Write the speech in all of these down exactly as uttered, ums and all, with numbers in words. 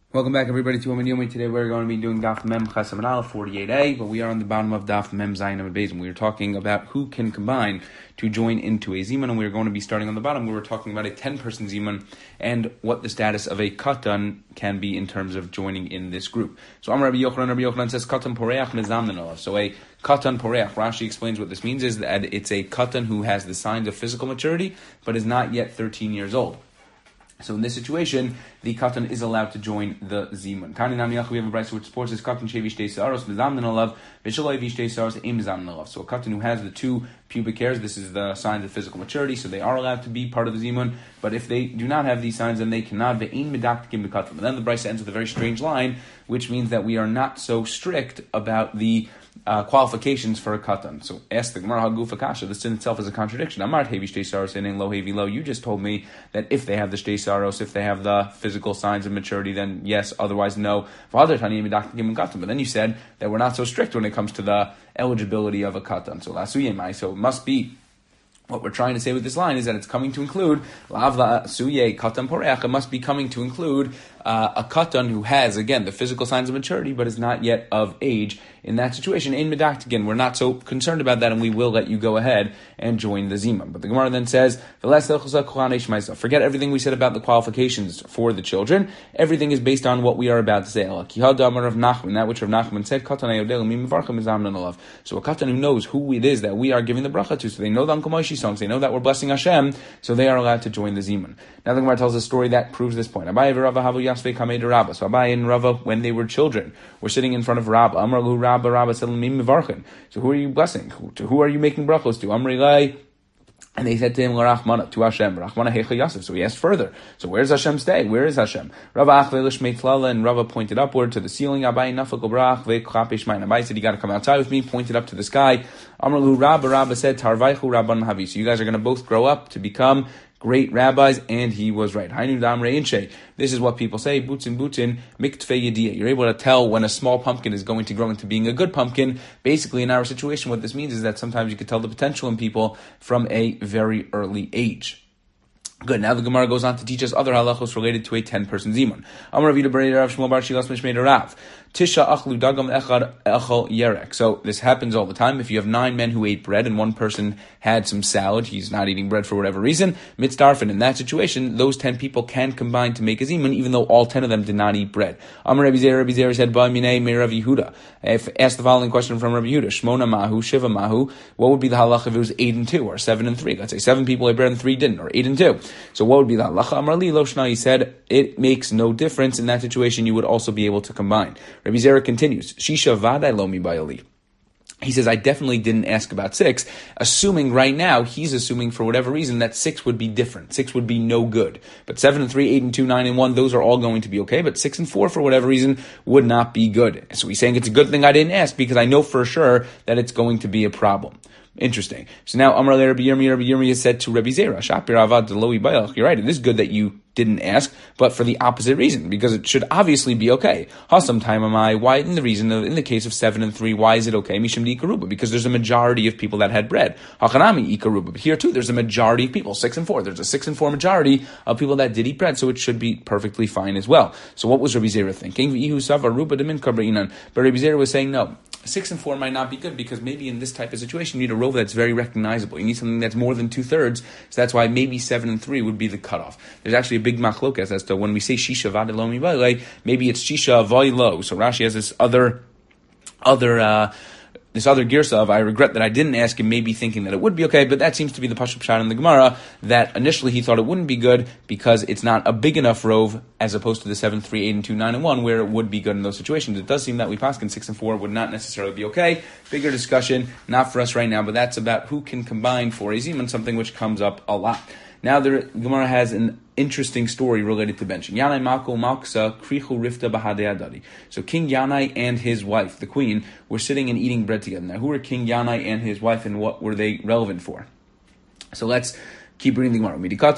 Welcome back, everybody, to Women Yomi. Today we're going to be doing Daf Mem Chesam Aleph forty-eight A, but we are on the bottom of Daf Mem Zayin Amud Beis. We are talking about who can combine to join into a Zimun, and we are going to be starting on the bottom. We were talking about a ten-person Zimun and what the status of a Katan can be in terms of joining in this group. So Amar Rabbi Yochanan, Rabbi Yochanan says Katan Poreach Mezamnin Alav. So a Katan Poreach, Rashi explains what this means is that it's a Katan who has the signs of physical maturity, but is not yet thirteen years old. So in this situation, the katan is allowed to join the zimun. Tani Namiach, we have a brayso which supports this katan shevish day saros mizamnin alav v'shaloi vish day saros im mizamnin alav. So a katan who has the two pubic hairs, this is the signs of physical maturity, so they are allowed to be part of the zimun. But if they do not have these signs, then they cannot. Ve'in medaktikim b'katan. But then the brayso ends with a very strange line, which means that we are not so strict about the Uh, qualifications for a katan. So ask the Gemara Hagufa Kasha. This in itself is a contradiction. Amart hevi shtei saros and lo hevi lo. You just told me that if they have the shtei saros, if they have the physical signs of maturity, then yes. Otherwise, no. But then you said that we're not so strict when it comes to the eligibility of a katan. So lasuyemai. So it must be. What we're trying to say with this line is that it's coming to include lavla suye katan poreach. It must be coming to include uh, a katan who has, again, the physical signs of maturity, but is not yet of age. In that situation, in medakt, again, we're not so concerned about that, and we will let you go ahead and join the zima. But the Gemara then says, forget everything we said about the qualifications for the children. Everything is based on what we are about to say. That which Rav Nachman said, so a katan who knows who it is that we are giving the bracha to, so they know the Uncle Moshe songs, they know that we're blessing Hashem, so they are allowed to join the zimun. Now the Gemara tells a story that proves this point. So Abai and Rava, when they were children, were sitting in front of Rabba. Amralu Rabba Rabba said, so who are you blessing? Who, to who are you making brachos to? Amri Lai. And they said to him, L'rachmana, to Hashem, Rachmana Hecha Yasef. So he asked further. So where's Hashem stay? Where is Hashem? Rava Achvelish Meitlala, and Rava pointed upward to the ceiling. Abai Nafak Obrach, Ve'klapish Main. Abai said, you got to come outside with me, pointed up to the sky. Amralu Rabba Rabba said, Tarvaichu Rabban Havi. So you guys are going to both grow up to become great rabbis, and he was right. Hainu damre inshe. This is what people say. Butzin butzin miktfe yediyah. You're able to tell when a small pumpkin is going to grow into being a good pumpkin. Basically, in our situation, what this means is that sometimes you can tell the potential in people from a very early age. Good. Now the Gemara goes on to teach us other halachos related to a ten-person zimun. Amar Ravida B'rei Rav Shmuel Bar Shilas Mishmei Rav. Tisha achlu dagam echad echal yerek. So this happens all the time. If you have nine men who ate bread and one person had some salad, he's not eating bread for whatever reason, mitzdarfen. In that situation, those ten people can combine to make a zimun, even though all ten of them did not eat bread. Amar Rabbi Zera, Rabbi Zera said, Ba minei me Rav Yehuda. If asked the following question from Rabbi Yehuda, Shmona mahu, Shiva mahu, what would be the halach if it was eight and two, or seven and three? Let's say seven people ate bread and three didn't, or eight and two. So what would be the halacha? Amar li lo shna. He said, it makes no difference. In that situation, you would also be able to combine. Rabbi Zera continues, Shisha vadai lo mi bayali. He says, I definitely didn't ask about six, assuming right now, he's assuming for whatever reason that six would be different. Six would be no good. But seven and three, eight and two, nine and one, those are all going to be okay. But six and four, for whatever reason, would not be good. So he's saying it's a good thing I didn't ask because I know for sure that it's going to be a problem. Interesting. So now, Amar le Rabbi Yirmi, Rabbi Yirmi has said to Rabbi Zera, Shapir avad deloi bayach. You're right, it is good that you didn't ask, but for the opposite reason, because it should obviously be okay. Hasam time am I? Why in the reason of, in the case of seven and three, why is it okay? Mishim di ikaruba, because there's a majority of people that had bread. Hakanami ikaruba, but here too, there's a majority of people, six and four. There's a six and four majority of people that did eat bread, so it should be perfectly fine as well. So what was Rabbi Zera thinking? But Rabbi Zera was saying no. Six and four might not be good because maybe in this type of situation you need a rova that's very recognizable. You need something that's more than two thirds. So that's why maybe seven and three would be the cutoff. There's actually a big machlokas as to when we say shisha vadelo mi bayle, maybe it's shisha avoy. So Rashi has this other, other. Uh, This other girsa of, I regret that I didn't ask him, maybe thinking that it would be okay, but that seems to be the Pashup Pshat in the Gemara, that initially he thought it wouldn't be good because it's not a big enough rove as opposed to the seven, three, eight, and two, nine, and one, where it would be good in those situations. It does seem that we paskin six and four would not necessarily be okay. Bigger discussion, not for us right now, but that's about who can combine for a zimun, something which comes up a lot. Now the Gemara has an interesting story related to benching. Yanai Malko Malksa Krichu Rifta Bahadei. So King Yanai and his wife, the queen, were sitting and eating bread together. Now who were King Yanai and his wife, and what were they relevant for? So let's Keep reading the Gemara.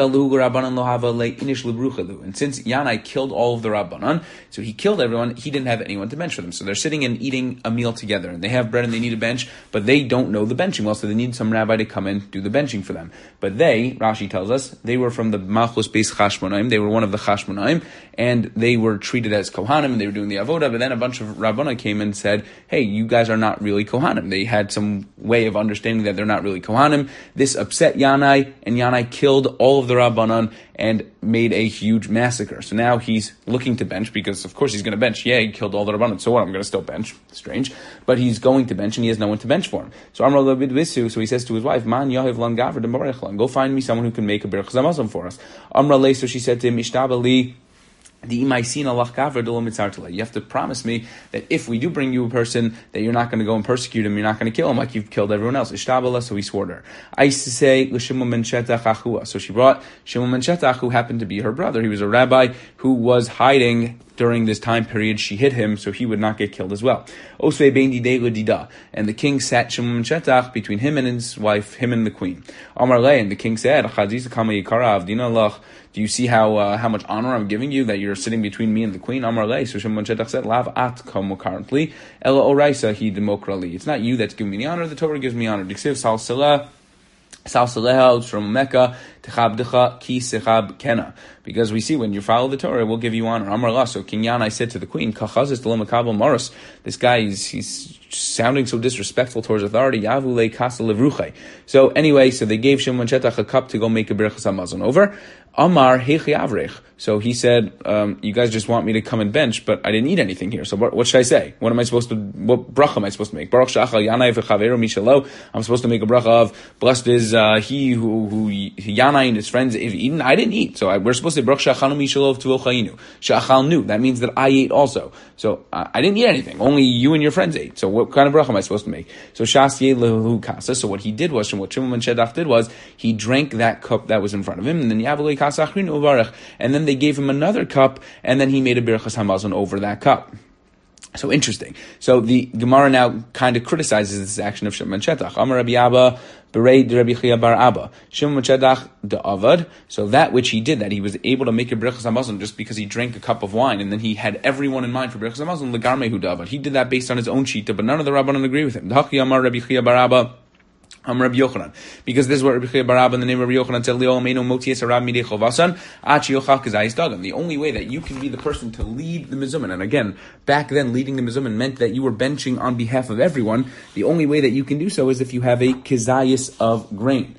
And since Yanai killed all of the Rabbanan, so he killed everyone, he didn't have anyone to bench for them. So they're sitting and eating a meal together, and they have bread and they need a bench, but they don't know the benching well, so they need some rabbi to come in do the benching for them. But they, Rashi tells us, they were from the Malchus Beis Chashmonaim, they were one of the Chashmonaim, and they were treated as Kohanim, and they were doing the Avodah, but then a bunch of Rabbanan came and said, hey, you guys are not really Kohanim. They had some way of understanding that they're not really Kohanim. This upset Yanai, and Yanai killed all of the Rabbanan and made a huge massacre. So now he's looking to bench, because of course he's going to bench. Yeah, he killed all the Rabbanan, so what, I'm going to still bench. Strange. But he's going to bench, and he has no one to bench for him. So Amar lo bidvisu, so he says to his wife, Man yahiv lan gavra de barech lan, go find me someone who can make a berach hamazon for us. Amar le, so she said to him, Ishtabali, you have to promise me that if we do bring you a person, that you're not going to go and persecute him, you're not going to kill him like you've killed everyone else. So he swore to her. I used to say, so she brought Shimon ben Shetach, who happened to be her brother. He was a rabbi who was hiding during this time period. She hid him so he would not get killed as well. And the king sat Shimon ben Shetach between him and his wife, him and the queen. And the king said, do you see how uh, how much honor I'm giving you, that you're sitting between me and the queen? Amar lei. So Shimon ben Shetach said, Lav at kamu currently, ela oraisa hi demokrali. It's not you that's giving me the honor, the Torah gives me honor. Diksiv sal salah, sal salah from Mecca, techabdecha ki sechab kena. Because we see when you follow the Torah, we'll give you honor. Amar la. So King Yanai said to the queen, Kachazis telemakabel maros. This guy is he's sounding so disrespectful towards authority. Yavu le kasa levruche. So anyway, so they gave Shimon ben Shetach a cup to go make a berachas hamazon over. Amar hechi avrech. So he said, um, you guys just want me to come and bench, but I didn't eat anything here. So what should I say? What am I supposed to, what bracha am I supposed to make? Baruch she'achal Yanai v'chaveru mishalo. I'm supposed to make a bracha of, blessed is uh, he who, who Yanai and his friends have eaten. I didn't eat. So I, we're supposed to say, Baruch she'achal mishalo v'tuvo chayinu. She'achal knew. That means that I ate also. So uh, I didn't eat anything. Only you and your friends ate. So what kind of bracha am I supposed to make? So Shas ye lehu kasa. So what he did was, and what Shimon ben Shetach did was, he drank that cup that was in front of him, and then Yavu le kasa achrinu uvarech. And then they gave him another cup, and then he made a birchas hamazon over that cup. So interesting. So the Gemara now kind of criticizes this action of Shimon ben Shetach. Amar Rabbi Abba, Berei Rabbi Chia bar Abba. Shimon ben Shetach de Avad. So that which he did, that he was able to make a birchas hamazon just because he drank a cup of wine, and then he had everyone in mind for birchas hamazon. Legarmehu de Avad. He did that based on his own shita, but none of the Rabbanan agree with him. D'Hachi Amar Rabbi Chia bar Abba. Um, Rabbi Yochanan, because this is what Rabbi Chia bar Abba in the name of Rabbi Yochanan said, Leo Ameinu Moti Esarab Midei Chovasan, Achi Yochal Kazayis Dagam. The only way that you can be the person to lead the Mizuman, and again, back then leading the Mizuman meant that you were benching on behalf of everyone. The only way that you can do so is if you have a Kazayis of grain.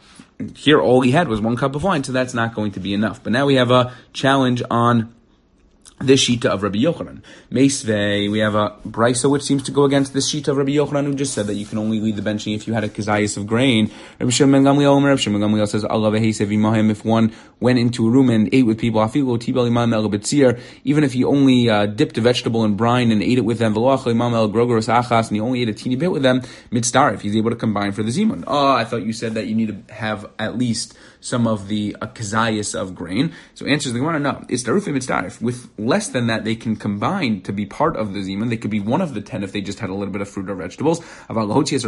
Here, all he had was one cup of wine, so that's not going to be enough. But now we have a challenge on this shita of Rabbi Yochanan. Meisvei, we have a brisa which seems to go against this shita of Rabbi Yochanan, who just said that you can only lead the benching if you had a kazayas of grain. Rabbi Shimon ben Gamliel, Rabbi Shimon ben Gamliel says, Allah v'heisev imahim, if one went into a room and ate with people, afilu tibel imam el betzir, even if he only uh, dipped a vegetable in brine and ate it with them, v'loach imam el grogoros achas, and he only ate a teeny bit with them, mitzdarif, if he's able to combine for the zimun. Oh, I thought you said that you need to have at least some of the uh, kazayas of grain. So answers the Gemara, no, it's darufim mitzdarif. With less than that, they can combine to be part of the zimun. They could be one of the ten if they just had a little bit of fruit or vegetables. That's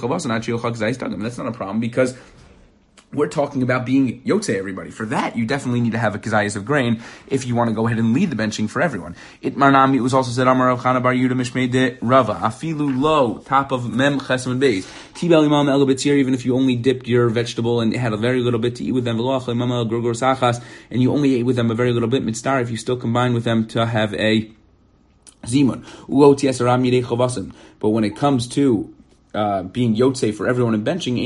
not a problem, because we're talking about being yotze everybody. For that, you definitely need to have a kazayas of grain if you want to go ahead and lead the benching for everyone. It marnami, it was also said, Amar Rav Chana bar Yehuda mishmei de Rava, afilu lo, top of mem chesam beis, tibel imam el betzir, even if you only dipped your vegetable and had a very little bit to eat with them, v'loach imam el grogor sachas, and you only ate with them a very little bit, mitzvah, if you still combine with them to have a zimun. Uot yesaram yidei chovasim. But when it comes to Uh, being yotze for everyone in benching,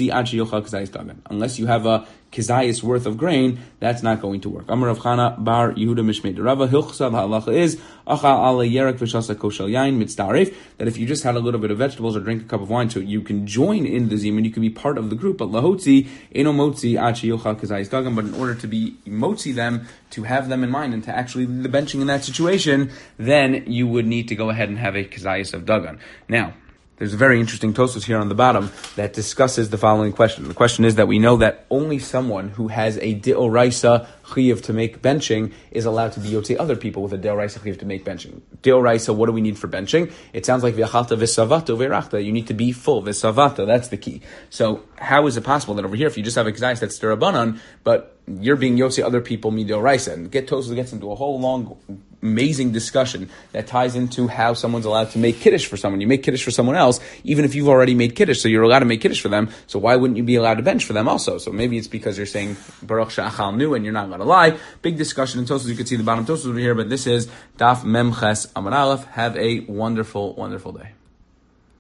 unless you have a kizayis worth of grain, that's not going to work. Amar Rav Chana bar Yehuda mishmei de Rava, hilchsav halacha is achal ala yerek v'shasa koshel yain mitzdarif, that if you just had a little bit of vegetables or drink a cup of wine, so you can join in the zimun, you can be part of the group. But lahotzi eno motzi achi yochal kizayis dagam. But in order to be motzi them, to have them in mind and to actually lead the benching in that situation, then you would need to go ahead and have a kizayis of dagan. Now, there's a very interesting Tosfos here on the bottom that discusses the following question. The question is that we know that only someone who has a D'Oraisa chiyuv to make benching is allowed to be yotze other people with a deoraisa chiyuv to make benching. Deoraisa, what do we need for benching? It sounds like v'achalta v'savato v'rachta. You need to be full v'savato. That's the key. So how is it possible that over here, if you just have a k'zayis that's derabanan, but you're being yotze other people midoraisa? And get Tosfos gets into a whole long, amazing discussion that ties into how someone's allowed to make kiddush for someone. You make kiddush for someone else, even if you've already made kiddush, so you're allowed to make kiddush for them. So why wouldn't you be allowed to bench for them also? So maybe it's because you're saying Baruch Sha'achal Nu and you're not allowed to lie. Big discussion in Tosfos. You can see the bottom Tosfos over here, but this is Daf Memches Amar Aleph. Have a wonderful, wonderful day.